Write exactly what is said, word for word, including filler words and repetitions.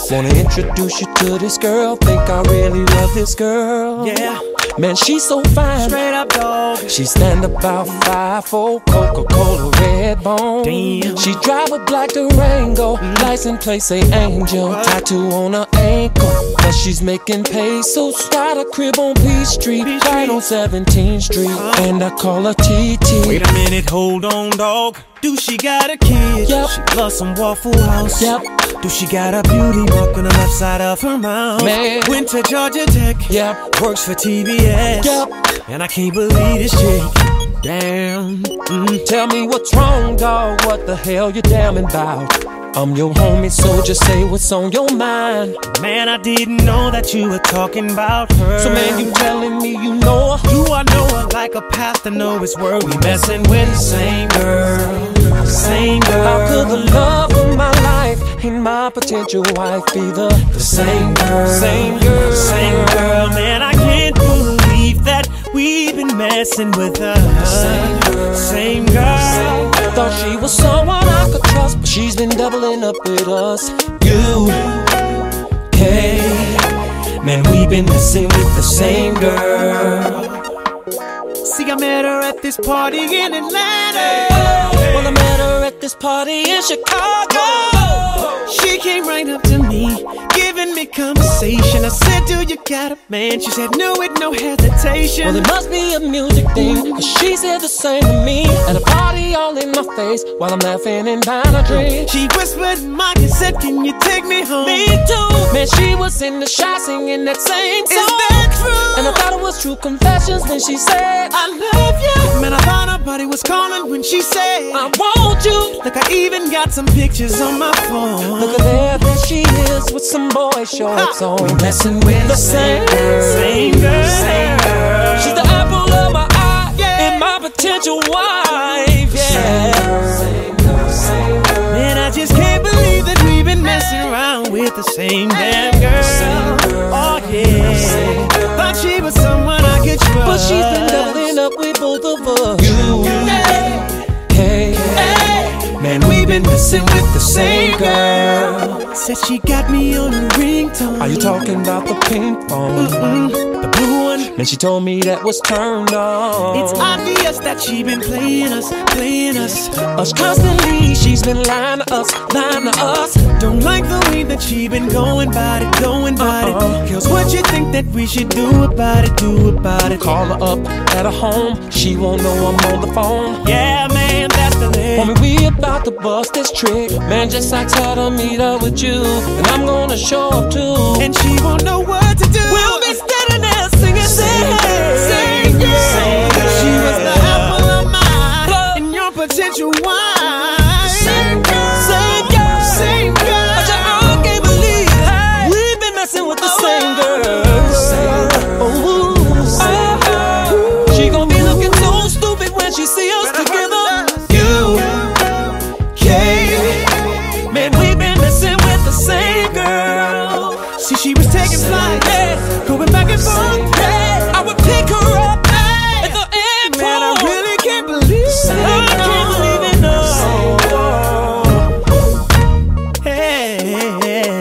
Wanna introduce you to this girl. Think I really love this girl. Yeah. Man, she's so fine. Straight up dog. She stand about five four, Coca-Cola red bone. Damn. She drive a black Durango, mm. license plate say Angel. What? Tattoo on her ankle, but she's making pesos. Got a crib on Peachtree, Peach right on seventeenth street, uh. and I call her T T. Wait a minute, hold on, dog. Do she got a kid? Yep. She loves some Waffle House. Yep. Do she got a beauty mark on the left side of her mouth? Man. Went to Georgia Tech. Yep. Works for T B S. Yep. And I can't believe this chick. Damn. Mm. Tell me what's wrong, dog. What the hell you damning about? I'm your homie, so just say what's on your mind. Man, I didn't know that you were talking about her. So man, you telling me you know her? Do I know her like a path to know it's where we messing with the same girl? Same girl. How could the love of my life and my potential wife be the, the same girl? Same girl. Same girl. Man, I can't believe that we've been messing with her. Same girl. Same girl. Same girl. Thought she was someone I could trust, but she's been doubling up with us. You, K, man, we've been messing with the same girl. See, I met her at this party in Atlanta. Well, I met her at this party in Chicago. She came right up to me, giving me conversation. I said, do you got a man? She said, no, with no hesitation. Well, it must be a music thing, cause she said the same to me. At a party all in my face, while I'm laughing and buying a drink. She whispered in my ear, said, can you take me home? Me too. Man, she was in the shot singing that same song. Is that true? And I thought it was true confessions when she said, I love you. Man, I thought her body was calling when she said, I want you. Look, I even got some pictures on my phone. Look at there, there she is with some boy shorts on. We messing with the same girl. Same girl. Same girl. She's the apple of my eye, yeah, and my potential wife, yeah. Same girl, same girl, same girl. Man, I just can't believe that we've been messing around with the same damn girl. Same girl. Oh yeah. Same girl. Thought she was someone I could trust, but she's been doubling up with both of us. You, hey, hey, man, we've been messing with the same girl. Said she got me on a ringtone. Are you talking about the pink phone? Mm-mm, the blue one. And she told me that was turned on. It's obvious that she been playing us, playing us. Us constantly, she's been lying to us, lying to us. Don't like the way that she been going about it, going about uh-uh. it. Girls, what you think that we should do about it, do about it? Call her up at her home, she won't know I'm on the phone. Yeah, man, that's the thing. Homie, we about to bust this trick. Man, just ask her to meet up with you, and I'm gonna show up too. And she won't know what to do. We'll be standing there singing, singing, same girl, same girl. She was the apple of my eye, and your potential wife. Same girl, same girl, same girl. I just I can't believe it. We've been messing with the oh, same girl. Same girl. Oh, oh, oh. She gon' be looking so stupid when she see us together. You, K, man, we've been messing with the same girl. See, she was taking flight, yeah, going back and forth. Yeah, I would pick her up at the airport. Man, I really can't believe it. I can't believe it, no. Hey, hey, hey.